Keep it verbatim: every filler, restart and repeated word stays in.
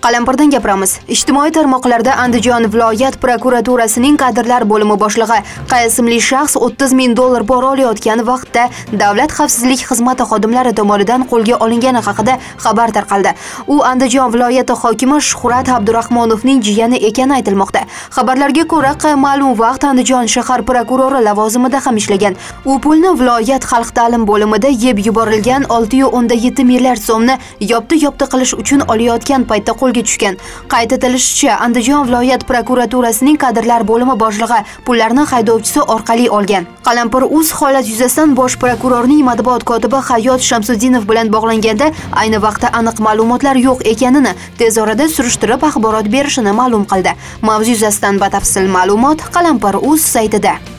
Qalampirdan gapiramiz. Ijtimoiy tarmoqlarda Andijon viloyat prokuraturasining kadrlar bo'limi boshlig'i Q ismli shaxs o'ttiz ming dollar pora olayotgan vaqtda Davlat xavfsizlik xizmati xodimlari tomonidan qo'lga olingani haqida xabar tarqaldi. U Andijon viloyati hokimi Shuhrat Abdurahmonovning jiyani ekani aytilmoqda. Xabarlarga ko'ra, Q ma'lum vaqt Andijon shahar prokurori lavozimida ham ishlagan. U pulni viloyat xalq ta'lim bo'limida yeb yuborilgan olti nuqta o'n yetti milliard so'mni yopti-yopti qilish uchun olayotgan paytda qo'lga tushgan. Qayd etilishicha, Andijon viloyat prokuraturasining kadrlar bo'limi boshlig'i pullarni haydovchisi orqali olgan. Qalampir.uz holat yuzasidan bosh prokurorning matbuot kotibi Hayot Shamsuddinov bilan bog'langanda ayni vaqtda aniq ma'lumotlar yo'q ekanini, tez orada surishtirib axborot berishini ma'lum qildi. Mavzu yuzasidan batafsil ma'lumot Qalampir.uz saytida.